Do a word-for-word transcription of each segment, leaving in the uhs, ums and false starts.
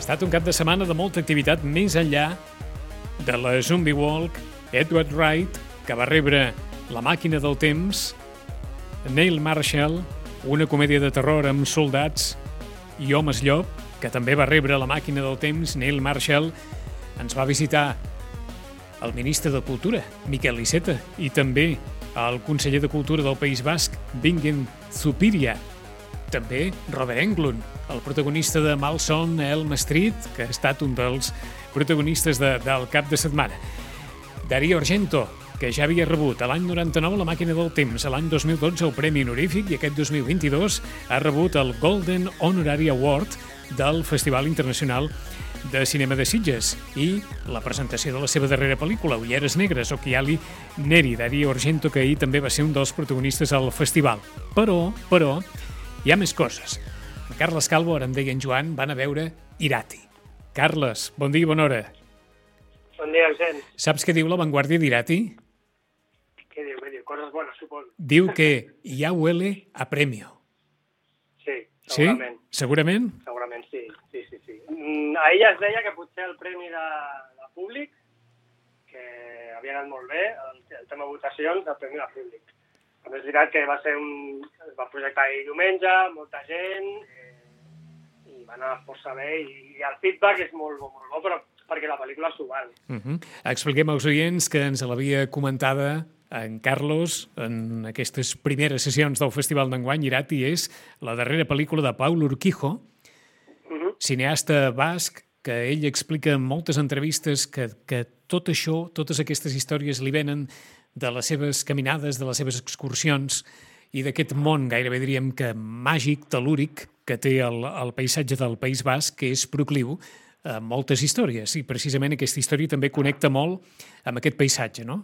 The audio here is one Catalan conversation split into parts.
estat un cap de setmana de molta activitat més enllà de la Zombie Walk. Edward Wright, que va rebre La màquina del temps, Neil Marshall, una comèdia de terror amb soldats i homes llop, que també va rebre La màquina del temps. Neil Marshall ens va visitar el ministre de Cultura, Miquel Iceta, i també el conseller de Cultura del País Basc, Bingen Zupiria. També Robert Englund, el protagonista de Malson Elm Street, que ha estat un dels protagonistes de, del cap de setmana. Darío Argento, que ja havia rebut a l'any noranta-nou La màquina del temps, a l'any dos mil dotze el Premi Honorífic i aquest dos mil vint-i-dos ha rebut el Golden Honorary Award del Festival Internacional de Cinema de Sitges i la presentació de la seva darrera pel·lícula, Ulleres negres, Occhiali neri, Darío Argento, que ahir també va ser un dels protagonistes al festival. Però, però, hi ha més coses. En Carles Calvo, ara em deia en Joan, van a veure Irati. Carles, bon dia i bona hora. Bon dia, Vicent. Saps què diu La Vanguardia d'Irati? Què diu? Què diu? Coses bones, suposo. Diu que ja huele a premio. Sí, segurament. Sí? Segurament? Segurament, sí. sí, sí, sí. Mm, ahir ja es deia que potser el premi de, de públic, que havia anat molt bé, el, el tema votacions, el premi de públic. També és veritat que va ser un... es va projectar ahir diumenge, molta gent, eh, i va anar força bé, i, i el feedback és molt bo, molt bo, però perquè la pel·lícula s'ho val. Uh -huh. Expliquem als oients que ens l'havia comentada en Carlos en aquestes primeres sessions del Festival d'enguany. Irati és la darrera pel·lícula de Paul Urquijo, uh -huh. cineasta basc, que ell explica en moltes entrevistes que, que tot això, totes aquestes històries li venen de les seves caminades, de les seves excursions i d'aquest món, gairebé diríem que màgic, telúric, que té el, el paisatge del País Basc, que és procliu a moltes històries, i precisament aquesta història també connecta molt amb aquest paisatge, no?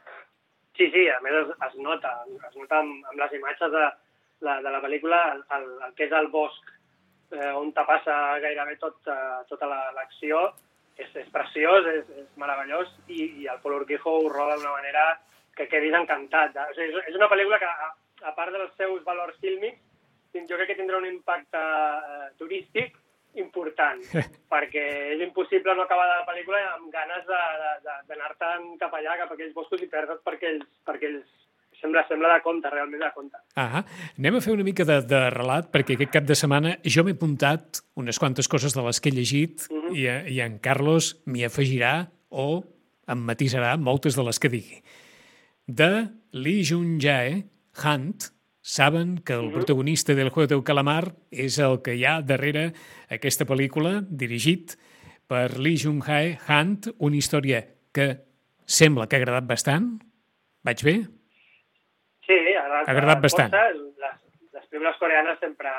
Sí, sí, a més es, es nota, es nota amb, amb les imatges de la, de la pel·lícula el, el, el que és el bosc, eh, on te passa gairebé tot, eh, tota l'acció, és, és preciós, és, és meravellós, i, i el Paul Urquijo ho roda d'una manera que quedis encantat. O sigui, és, és una pel·lícula que, a, a part dels seus valors fílmics, jo crec que tindrà un impacte eh, turístic important, perquè és impossible no acabar la pel·lícula amb ganes d'anar-te'n cap allà, cap a aquells boscos i perdre't per aquells... Per aquells sembla, sembla de conte, realment de conte. Ah, anem a fer una mica de, de relat, perquè aquest cap de setmana jo m'he apuntat unes quantes coses de les que he llegit, uh -huh. i, i en Carlos m'hi afegirà o em matisarà moltes de les que digui. De Lee Jung-jae, Hunt, saben que el protagonista del Juego del Calamar és el que hi ha darrere aquesta pel·lícula, dirigit per Lee Jung-jae, Hunt, una història que sembla que ha agradat bastant. Vaig bé? Sí, ha agradat, ha agradat bastant. Les, les pel·lícules coreanes sempre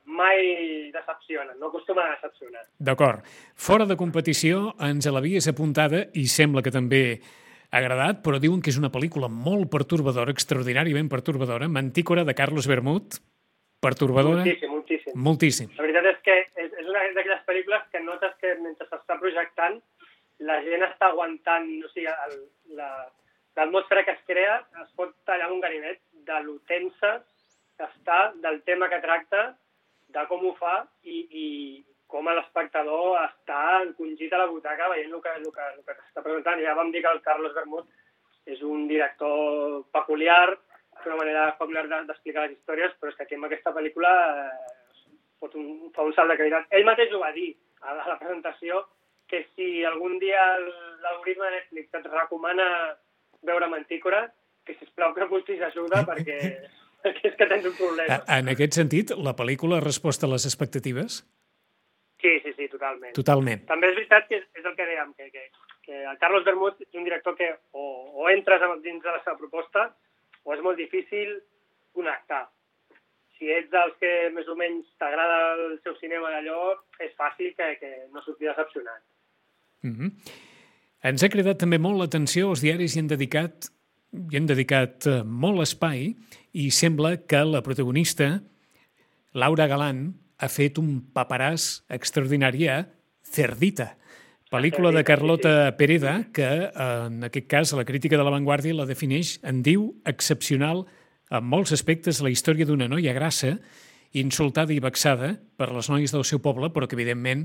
mai decepcionen, no acostumen a decepcionar. D'acord. Fora de competició ens l'havies apuntada i sembla que també ha agradat, però diuen que és una pel·lícula molt pertorbadora, extraordinàriament pertorbadora. Mantícora, de Carlos Bermud, pertorbadora. Moltíssim, moltíssim. Moltíssim. La veritat és que és, és una d'aquelles pel·lícules que notes que mentre s'està projectant la gent està aguantant, o sigui, l'atmosfera que es crea es pot tallar amb un ganivet de lo tensa que està, del tema que tracta, de com ho fa i, i com l'espectador està encongit a la butaca veient el que, el que, el que està presentant. Ja vam dir que el Carlos Bermud és un director peculiar, una manera peculiar d'explicar les històries, però és que aquí amb aquesta pel·lícula eh, pot un, fa un salt de qualitat. Ell mateix ho va dir a la, a la presentació, que si algun dia l'algoritme de Netflix et recomana veure Mantícora, que sisplau que busquis ajuda perquè, perquè és que tens un problema. En aquest sentit, la pel·lícula ha respost a les expectatives? Sí, sí, sí, totalment. Totalment. També és veritat que és, és el que dèiem, que, que, que el Carlos Bermud és un director que o, o entres dins de la seva proposta o és molt difícil connectar. Si ets dels que més o menys t'agrada el seu cinema d'allò, és fàcil que, que no surti decepcionat. Mm-hmm. Ens ha cridat també molt l'atenció, els diaris hi han dedicat, hi han dedicat molt espai i sembla que la protagonista, Laura Galán, ha fet un paperàs extraordinari a Cerdita, pel·lícula de Carlota Pereda, que en aquest cas la crítica de La Vanguardia la defineix, en diu, excepcional en molts aspectes, la història d'una noia grassa, insultada i vexada per les noies del seu poble, però que evidentment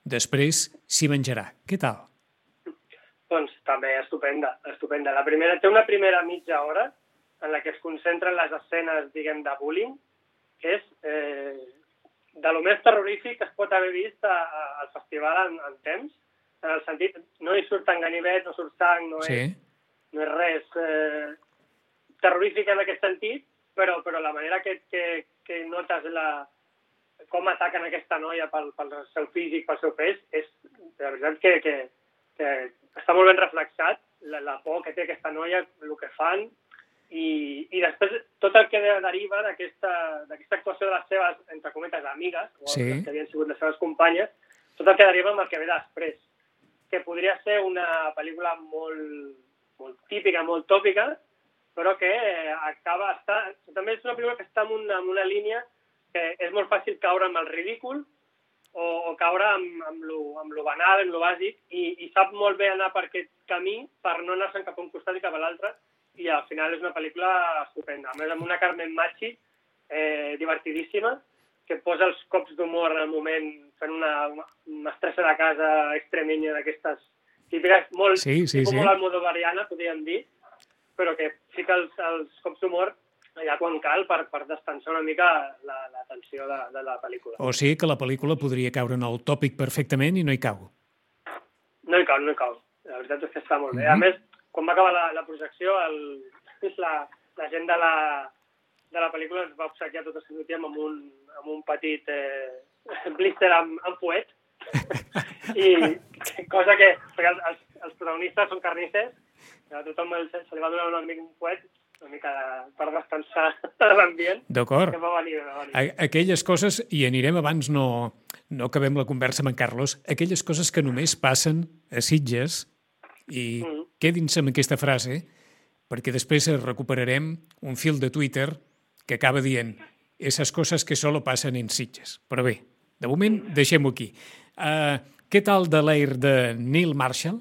després s'hi menjarà. Què tal? Doncs també estupenda, estupenda. La primera, té una primera mitja hora en la que es concentren les escenes, diguem, de bullying, que és eh, de lo més terrorífic que es pot haver vist a, a, al festival en, en temps, en el sentit, no hi surten ganivets, no surt sang, no, sí. és, no és res eh, terrorífic en aquest sentit, però, però la manera que, que, que notes la, com ataquen aquesta noia pel, pel seu físic, pel seu pes, és de veritat que, que, que està molt ben reflexat, la, la por que té aquesta noia, el que fan, i, i després tot el que deriva d'aquesta actuació de les seves, entre cometes, amigues, o sí. les que havien sigut les seves companyes, tot el que deriva amb el que ve després, que podria ser una pel·lícula molt, molt típica, molt tòpica, però que acaba... Està, també és una pel·lícula que està en una, en una línia que és molt fàcil caure amb el ridícul, o, o caure amb, amb, lo, amb lo banal, amb lo bàsic, i, i sap molt bé anar per aquest camí per no anar-se'n cap a un costat i cap a l'altre, i al final és una pel·lícula estupenda. A més, amb una Carmen Machi eh, divertidíssima, que posa els cops d'humor en el moment, fent una, una mestressa de casa extremenya d'aquestes típiques, molt, sí, sí, sí. molt almodovariana, podríem dir, però que fica els, els cops d'humor allà quan cal per, per destensar una mica la, la tensió de, de la pel·lícula. O sigui que la pel·lícula podria caure en el tòpic perfectament i no hi cau. No hi cau, no hi cau. La veritat és que està molt bé. Mm-hmm. A més, quan va acabar la, la projecció, el, la, la gent de la, de la pel·lícula ens va obsequiar tot el sentit amb un, amb un petit eh, blister amb, amb fuet. I cosa que, perquè els, els, els protagonistes són carnissers, a tothom el, se li va donar un amic un fuet, una mica per descansar l'ambient. D'acord. Que va venir, va venir. Aquelles coses, i anirem abans, no, no acabem la conversa amb en Carlos, aquelles coses que només passen a Sitges, i mm. quedin-se amb aquesta frase, perquè després recuperarem un fil de Twitter que acaba dient esas cosas que solo passen en Sitges. Però bé, de moment mm. deixem-ho aquí. Uh, què tal de l'Air de Neil Marshall?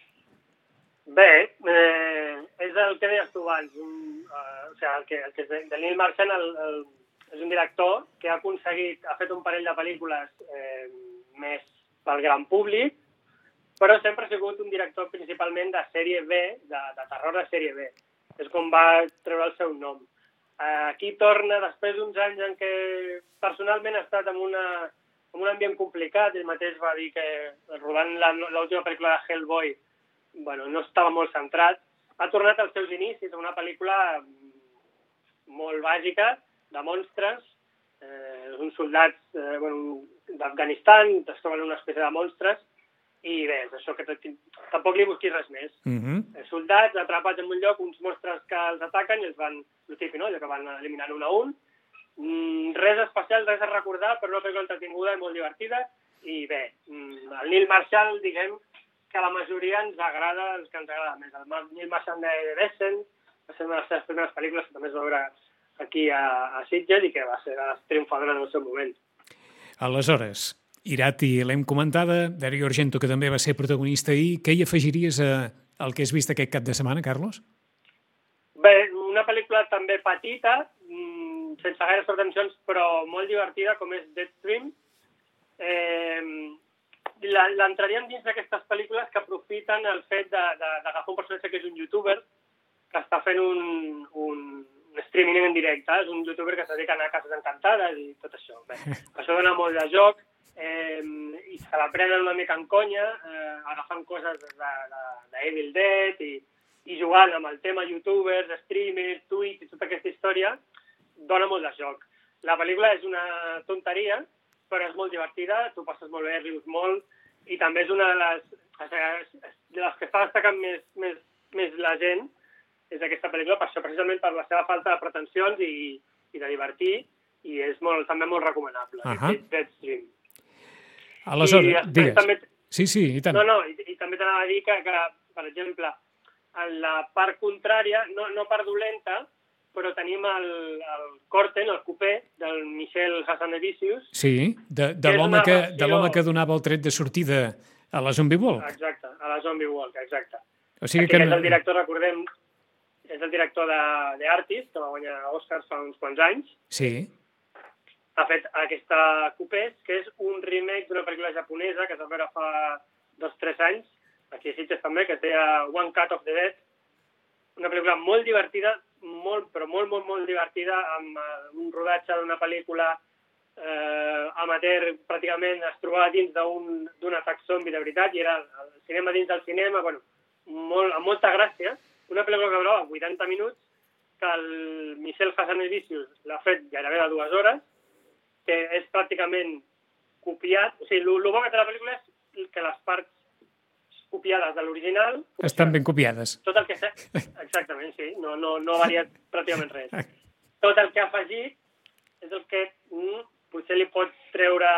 Bé, eh, és el que deies tu abans. Un, uh, o sigui, el que, el que és de, de Neil Marshall el, el, és un director que ha aconseguit, ha fet un parell de pel·lícules eh, més pel gran públic, però sempre ha sigut un director principalment de sèrie B, de, de terror de sèrie B. És com va treure el seu nom. Aquí torna, després d'uns anys en què personalment ha estat en, una, en un ambient complicat. Ell mateix va dir que rodant l'última pel·lícula de Hellboy bueno, no estava molt centrat. Ha tornat als seus inicis, una pel·lícula molt bàsica, de monstres, eh, uns soldats eh, bueno, d'Afganistan, es troben una espècie de monstres, i bé, és això que tampoc li busquis res més. Mm-hmm. Soldats atrapats en un lloc, uns monstres que els ataquen i els van, el típic, no? Allò que van eliminant un a un. Mm, res especial, res a recordar, però una pel·lícula entretinguda i molt divertida. I bé, mm, el Neil Marshall, diguem, que a la majoria ens agrada, els que ens agrada més. El Neil Marshall de Descent va ser una de les seves primeres pel·lícules que també es va veure aquí a, a Sitges i que va ser la triomfadora en el seu moment. Aleshores, Irati l'hem comentada, Dario Argento, que també va ser protagonista ahir. Què hi afegiries a, al que has vist aquest cap de setmana, Carlos? Bé, una pel·lícula també petita, mmm, sense gaire pretensions, però molt divertida, com és Deadstream. Eh, L'entraríem dins d'aquestes pel·lícules que aprofiten el fet d'agafar un personatge que és un youtuber, que està fent un, un, un streaming en directe. És un youtuber que es dedica a anar a cases encantades i tot això. Bé, això dona molt de joc. Eh, i se la prenen una mica en conya, eh, agafant coses de, de, de Evil Dead i, i jugant amb el tema youtubers, streamers, Twitch i tota aquesta història, dona molt de joc. La pel·lícula és una tonteria, però és molt divertida, tu passes molt bé, rius molt, i també és una de les, de les que està destacant més, més, més la gent, és aquesta pel·lícula, per això, precisament per la seva falta de pretensions i, i de divertir, i és molt, també molt recomanable. Uh-huh. Deadstream. Aleshores, digues. També... Sí, sí, i tant. No, no, i, i també t'anava a dir que, que, per exemple, en la part contrària, no, no part dolenta, però tenim el, el Corten, el cupé, del Michel Hazanavicius. Sí, de, de l'home que, versió... que donava el tret de sortida a la Zombie Walk. Exacte, a la Zombie Walk, exacte. O sigui que... que... És el director, recordem, és el director de, de Artist, que va guanyar Oscars fa uns quants anys. Sí. ha fet aquesta Coupés, que és un remake d'una pel·lícula japonesa que es va veure fa dos o tres anys, aquí a Sitges també, que es deia One Cut of the Dead, una pel·lícula molt divertida, molt, però molt, molt, molt divertida, amb un rodatge d'una pel·lícula eh, amateur, pràcticament es trobava dins d'un atac zombi de veritat, i era el cinema dins del cinema, bueno, molt, amb molta gràcia, una pel·lícula que durava vuitanta minuts, que el Michel Hazanavicius l'ha fet gairebé de dues hores, que és pràcticament copiat, o sigui, el bo que té la pel·lícula és que les parts copiades de l'original... Estan ben copiades. Tot el que... Exactament, sí, no, no, no ha variat pràcticament res. Tot el que ha afegit és el que mm, potser li pot treure...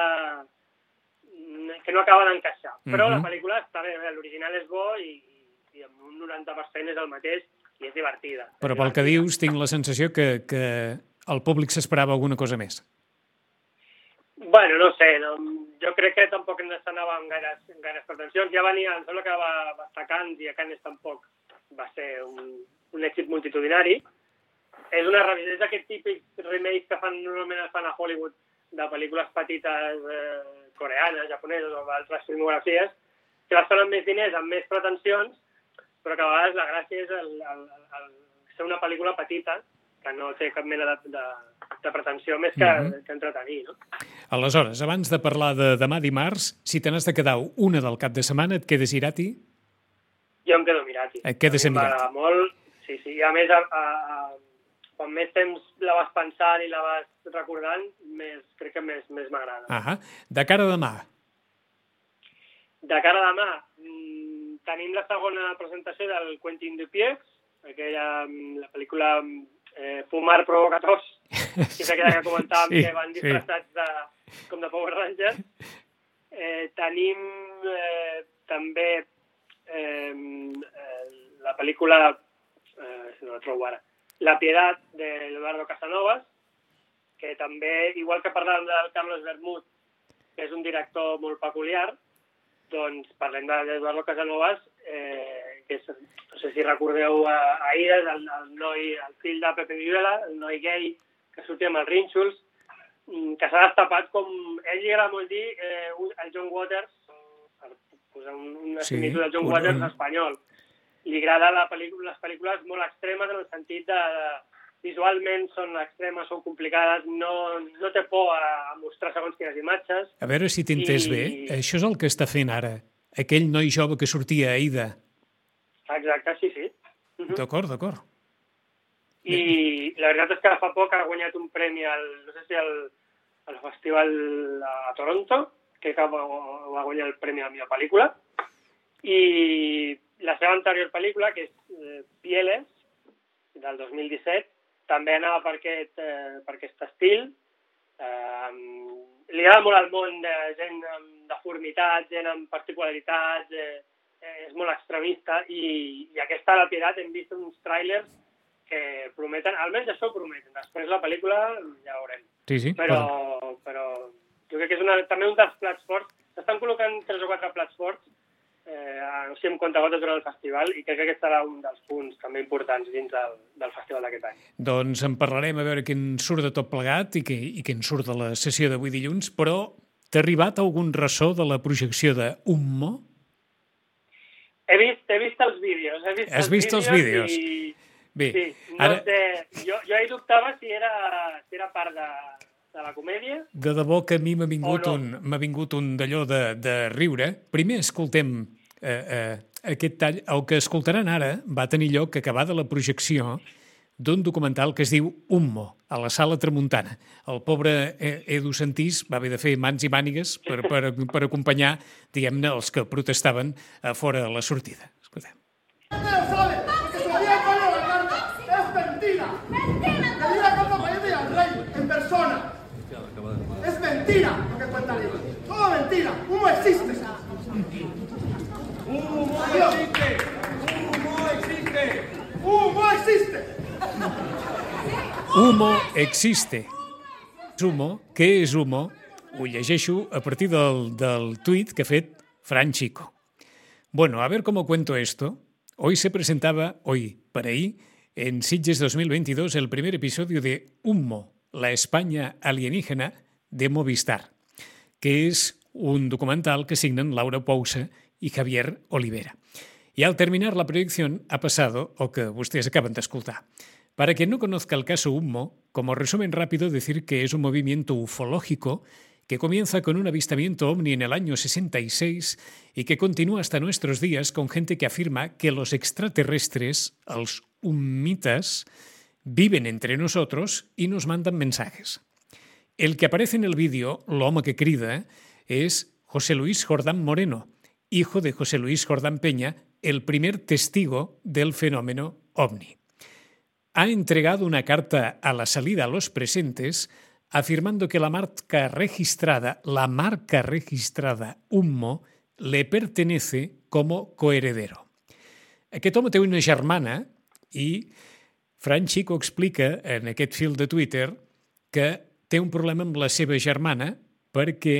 que no acaba d'encaixar. Però mm-hmm. la pel·lícula està bé, l'original és bo i, i amb un noranta per cent és el mateix i és divertida. Però pel que dius, tinc la sensació que, que el públic s'esperava alguna cosa més. Bueno, no sé, no, jo crec que tampoc ens anava amb gaires, gaires pretensions. Ja venia, em sembla que va, va estar a Cannes i a Cannes tampoc va ser un, un èxit multitudinari. És una revisió, és aquest típic remake que fan, normalment es fan a Hollywood de pel·lícules petites eh, coreanes, japoneses o altres filmografies, que les fan amb més diners, amb més pretensions, però que a vegades la gràcia és el, el, el, el ser una pel·lícula petita, que no té cap mena de, de, de pretensió més que, mm-hmm. que entretenir, no? Aleshores, abans de parlar de demà dimarts, si te n'has de quedar una del cap de setmana, et quedes Irati? Jo em quedo Mirati. Et quedes amb Irati. M'agrada molt, sí, sí, i a més, a, a, a, quan més temps la vas pensant i la vas recordant, més, crec que més, més m'agrada. Ahà. De cara a demà? De cara a demà, mmm, tenim la segona presentació del Quentin Dupieux, aquella, la pel·lícula eh, Fumar provoca tos, que és aquella que comentàvem, sí, que van disfressats sí. de, com de Power Rangers. Eh, tenim eh, també eh, la pel·lícula, eh, si no la trobo ara, La Piedad, de Eduardo Casanovas, que també, igual que parlàvem del Carlos Bermud, que és un director molt peculiar, doncs parlem d'Eduardo Casanovas, eh, que és, no sé si recordeu a, a Ides, el, el, noi, el fill de Pepe Villuela, el noi gay que sortia amb els rínxols, que s'ha destapat com... Ell li agrada molt dir eh, el John Waters, per posar una sí, similitud del John un, Waters un... espanyol. Li agrada la pel·lícula, les pel·lícules molt extremes en el sentit de... de visualment són extremes, són complicades, no, no té por a mostrar segons quines imatges. A veure si t'entens I... bé, això és el que està fent ara, aquell noi jove que sortia a Aida. Exacte, sí, sí. Uh-huh. D'acord, d'acord. I bé. La veritat és que fa poc ha guanyat un premi al, no sé si al, al festival a Toronto, que va, va guanyar el premi a la millor pel·lícula, i la seva anterior pel·lícula, que és eh, Pieles, del dos mil disset, també anava per aquest, eh, per aquest estil. Eh, li agrada molt al món de gent amb deformitats, gent amb particularitats, eh, eh, és molt extremista, i, i aquesta La Piedad hem vist uns tràilers que prometen, almenys això ho prometen, després la pel·lícula ja veurem. Sí, sí. Però, però jo crec que és una, també un dels plats forts, s'estan col·locant tres o quatre plats forts, eh, no sé, amb comptagotes durant el festival, i crec que aquest serà un dels punts també importants dins del, del festival d'aquest any. Doncs en parlarem a veure què en surt de tot plegat i què, i què en surt de la sessió d'avui dilluns, però t'ha arribat algun ressò de la projecció de Ummo? He vist, he vist els vídeos. He vist Has els vist els vídeos? I... Bé, sí, no ara... sé, jo, jo hi dubtava si era, si era part de, de la comèdia. De debò que a mi m'ha vingut, no. un, m'ha vingut un d'allò de, de riure. Primer escoltem eh, eh, aquest tall. El que escoltaran ara va tenir lloc acabada la projecció d'un documental que es diu Ummo, a la Sala Tramuntana. El pobre Edu Santís va haver de fer mans i mànigues per, per, per acompanyar, diguem-ne, els que protestaven a fora a la sortida. Escoltem. Es mentira lo que cuenta el libro. Todo mentira. Humo existe. Humo existe. Humo existe. Humo existe. Humo existe. Humo, què és humo? Ho llegeixo a partir del, del tuit que ha fet Fran Chico. Bueno, a ver cómo cuento esto. Hoy se presentaba, hoy, para ahí, en Sitges dos mil veintidós, el primer episodio de Hummo, La España alienígena de Movistar, que es un documental que signan Laura Pousa y Javier Olivera. Y al terminar la proyección ha pasado o que ustedes acaban de escuchar. Para quien no conozca el caso Ummo, como resumen rápido decir que es un movimiento ufológico que comienza con un avistamiento ovni en el año sesenta y seis y que continúa hasta nuestros días con gente que afirma que los extraterrestres, els ummitas, viven entre nosotros y nos mandan mensajes. El que aparece en el vídeo, l'home que crida, es José Luis Jordán Moreno, hijo de José Luis Jordán Peña, el primer testigo del fenómeno ovni. Ha entregado una carta a la salida a los presentes afirmando que la marca registrada, la marca registrada Ummo, le pertenece como coheredero. Aquest home té una germana i Fran Chico explica en aquest fil de Twitter que té un problema amb la seva germana perquè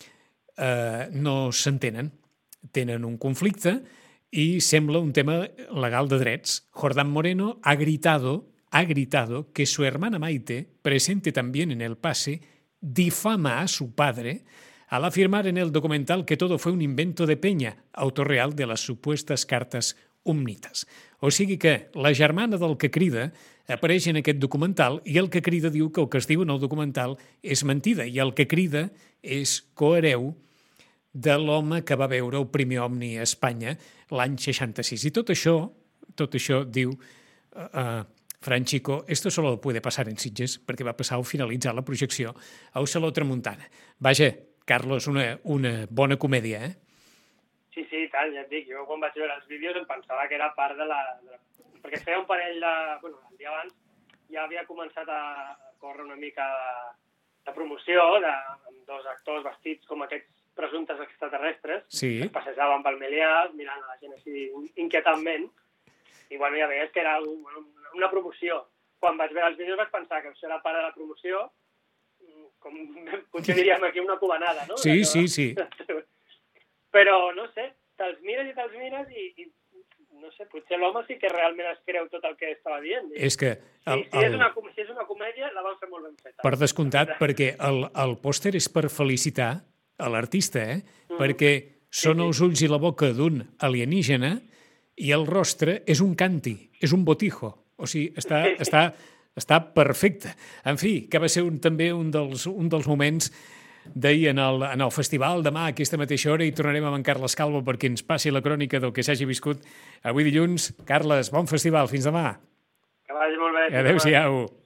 eh, no s'entenen. Tenen un conflicte y sembla un tema legal de drets. Jordán Moreno ha gritado, ha gritado que su hermana Maite, presente también en el pase, difama a su padre al afirmar en el documental que todo fue un invento de Peña, autor real de las supuestas cartes omnites. O sigui que la germana del que crida apareix en aquest documental i el que crida diu que el que es diu en el documental és mentida i el que crida és cohereu de l'home que va veure el primer ovni a Espanya l'any seixanta-sis. I tot això, tot això diu uh, uh, Fran Chico, esto solo puede pasar en Sitges perquè va passar al finalitzar la projecció al Saló Tramuntana. Vaja, Carlos, una, una bona comèdia, eh? Sí, sí, tal, ja et dic. Jo quan vaig veure els vídeos em pensava que era part de la... De la... Perquè feia un parell de... Bueno, el dia abans ja havia començat a córrer una mica de, de promoció de, amb dos actors vestits com aquests presumptes extraterrestres sí. que es passejaven pel Melià mirant a la gent així inquietantment i bueno, ja veies que era un, una promoció. Quan vaig veure els vídeos vaig pensar que això era part de la promoció, com potser diríem aquí una cubanada, no? Sí, sí, sí. Però, no sé, te'ls mires i te'ls mires i, i no sé, potser l'home sí que realment es creu tot el que estava dient. I, és que... El, si, si, és una, si és una comèdia, la van fer molt ben feta. Per descomptat, perquè el, el pòster és per felicitar a l'artista, eh? Mm. Perquè són sí, sí. els ulls i la boca d'un alienígena i el rostre és un canti, és un botijo. O sigui, està, sí. està, està perfecte. En fi, que va ser un, també un dels, un dels moments d'ahir en, el, en el festival. Demà, a aquesta mateixa hora, hi tornarem amb en Carles Calvo perquè ens passi la crònica del que s'hagi viscut avui dilluns. Carles, bon festival. Fins demà. Que vagi molt bé. Adéu-siau.